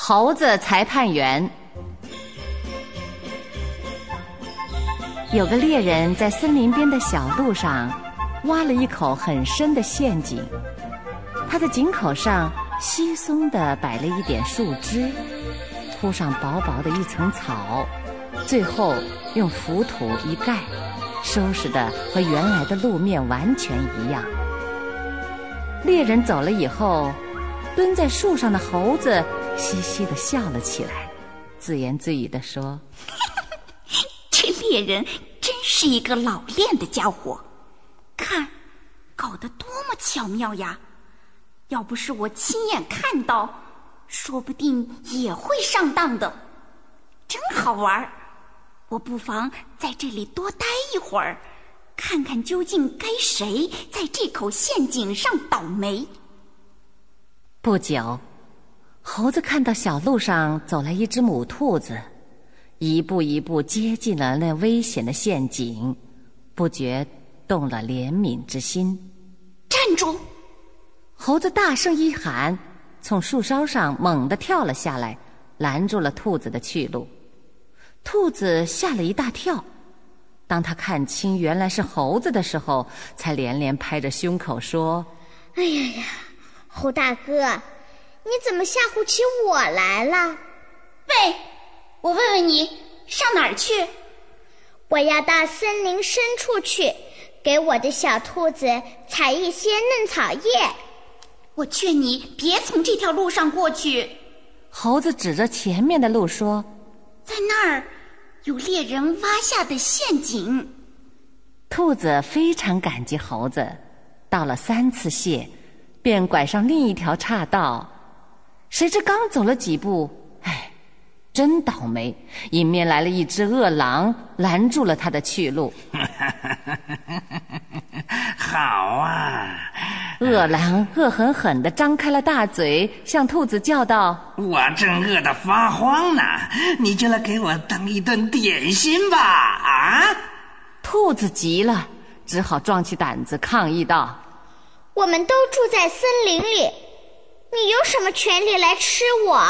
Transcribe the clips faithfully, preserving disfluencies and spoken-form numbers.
猴子裁判员。有个猎人在森林边的小路上挖了一口很深的陷阱，他的井口上稀松地摆了一点树枝，铺上薄薄的一层草，最后用浮土一盖，收拾得和原来的路面完全一样。猎人走了以后，蹲在树上的猴子嘻嘻地笑了起来，自言自语地说： 这猎人真是一个老练的家伙，看，搞得多么巧妙呀！要不是我亲眼看到，说不定也会上当的。真好玩，我不妨在这里多待一会儿，看看究竟该谁在这口陷阱上倒霉。 不久，猴子看到小路上走来一只母兔子，一步一步接近了那危险的陷阱，不觉动了怜悯之心。 站住！ 猴子大声一喊，从树梢上猛地跳了下来，拦住了兔子的去路。兔子吓了一大跳，当他看清原来是猴子的时候，才连连拍着胸口说： 哎呀呀，猴大哥，你怎么吓唬起我来了？ 喂，我问问你，上哪儿去？ 我要到森林深处去，给我的小兔子采一些嫩草叶。 我劝你别从这条路上过去。 猴子指着前面的路说： 在那儿有猎人挖下的陷阱。 兔子非常感激猴子，道了三次谢，便拐上另一条岔道。谁知刚走了几步，哎，真倒霉，迎面来了一只饿狼，拦住了他的去路。 好啊！ 饿狼恶狠狠地张开了大嘴，向兔子叫道： 我正饿得发慌呢，你就来给我当一顿点心吧！啊！ 兔子急了，只好壮起胆子抗议道： 我们都住在森林里，你有什么权利来吃我？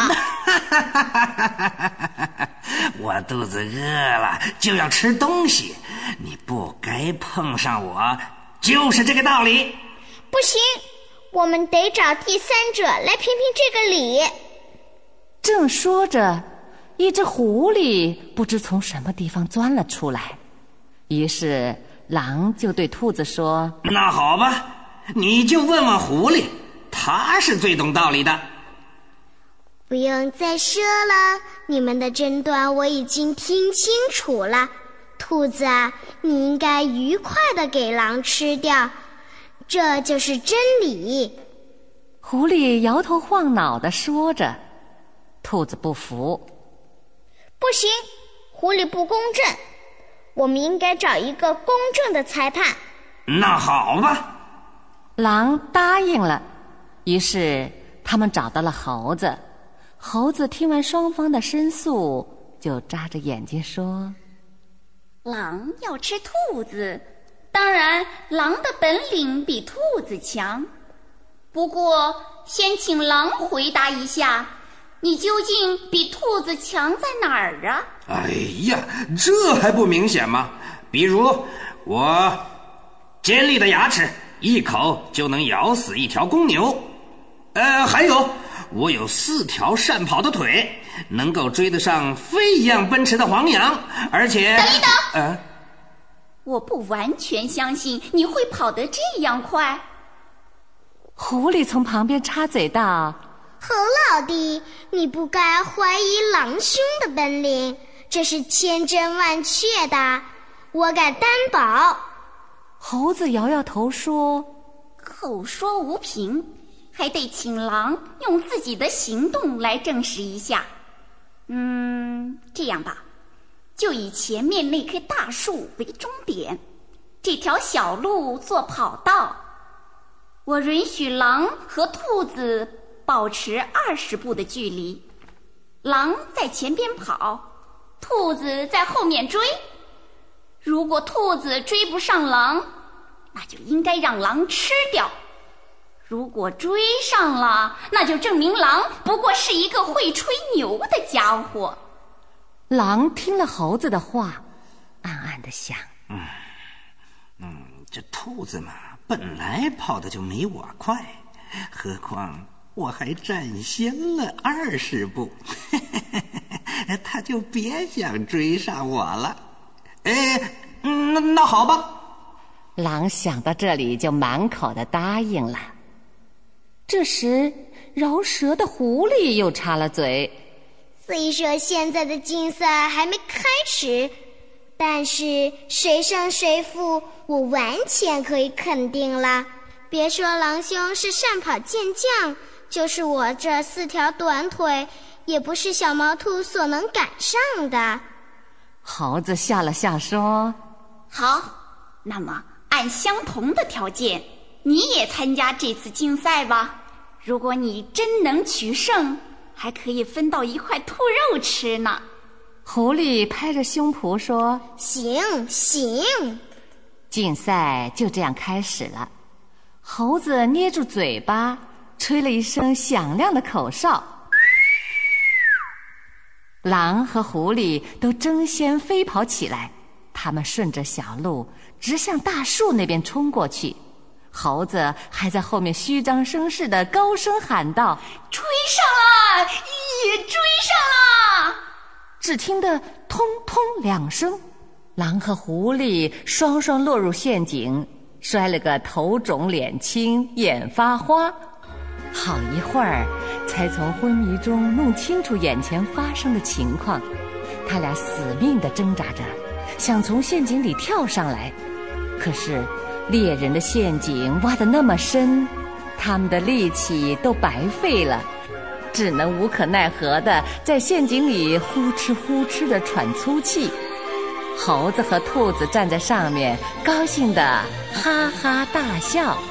我肚子饿了，就要吃东西，你不该碰上我，就是这个道理。 不行，我们得找第三者来评评这个理。 正说着，一只狐狸不知从什么地方钻了出来，于是狼就对兔子说： 那好吧，你就问问狐狸，他是最懂道理的。 不用再说了，你们的争端我已经听清楚了。兔子啊，你应该愉快地给狼吃掉，这就是真理。 狐狸摇头晃脑地说着，兔子不服。 不行，狐狸不公正，我们应该找一个公正的裁判。 那好吧， 狼答应了。于是他们找到了猴子。猴子听完双方的申诉，就眨着眼睛说： 狼要吃兔子，当然狼的本领比兔子强。不过先请狼回答一下，你究竟比兔子强在哪儿啊？ 哎呀，这还不明显吗？比如我尖利的牙齿，一口就能咬死一条公牛。呃，还有我有四条善跑的腿，能够追得上飞一样奔驰的黄羊，而且…… 等一等， 呃， 我不完全相信你会跑得这样快。 狐狸从旁边插嘴道： 猴老弟，你不该怀疑狼兄的本领，这是千真万确的，我敢担保。 猴子摇摇头说： 口说无凭，还得请狼用自己的行动来证实一下。嗯，这样吧，就以前面那棵大树为终点，这条小路做跑道。我允许狼和兔子保持二十步的距离，狼在前边跑，兔子在后面追。如果兔子追不上狼，那就应该让狼吃掉。 如果追上了，那就证明狼不过是一个会吹牛的家伙。 狼听了猴子的话，暗暗地想： 嗯嗯，这兔子嘛，本来跑的就没我快，何况我还占先了二十步，他就别想追上我了。哎，那那好吧。 狼想到这里就满口的答应了。这时，饶舌的狐狸又插了嘴： 虽说现在的竞赛还没开始，但是谁胜谁负，我完全可以肯定了。别说狼兄是善跑健将，就是我这四条短腿，也不是小毛兔所能赶上的。 猴子笑了笑说： 好，那么按相同的条件，你也参加这次竞赛吧。如果你真能取胜，还可以分到一块兔肉吃呢。 狐狸拍着胸脯说： 行行。 竞赛就这样开始了。猴子捏住嘴巴，吹了一声响亮的口哨。狼和狐狸都争先飞跑起来，他们顺着小路直向大树那边冲过去。猴子还在后面虚张声势地高声喊道： 追上了，也追上了！ 只听得通通两声，狼和狐狸双双落入陷阱，摔了个头肿脸青眼发花。好一会儿才从昏迷中弄清楚眼前发生的情况。他俩死命地挣扎着，想从陷阱里跳上来，可是猎人的陷阱挖得那么深，他们的力气都白费了，只能无可奈何地在陷阱里呼哧呼哧地喘粗气。猴子和兔子站在上面，高兴地哈哈大笑。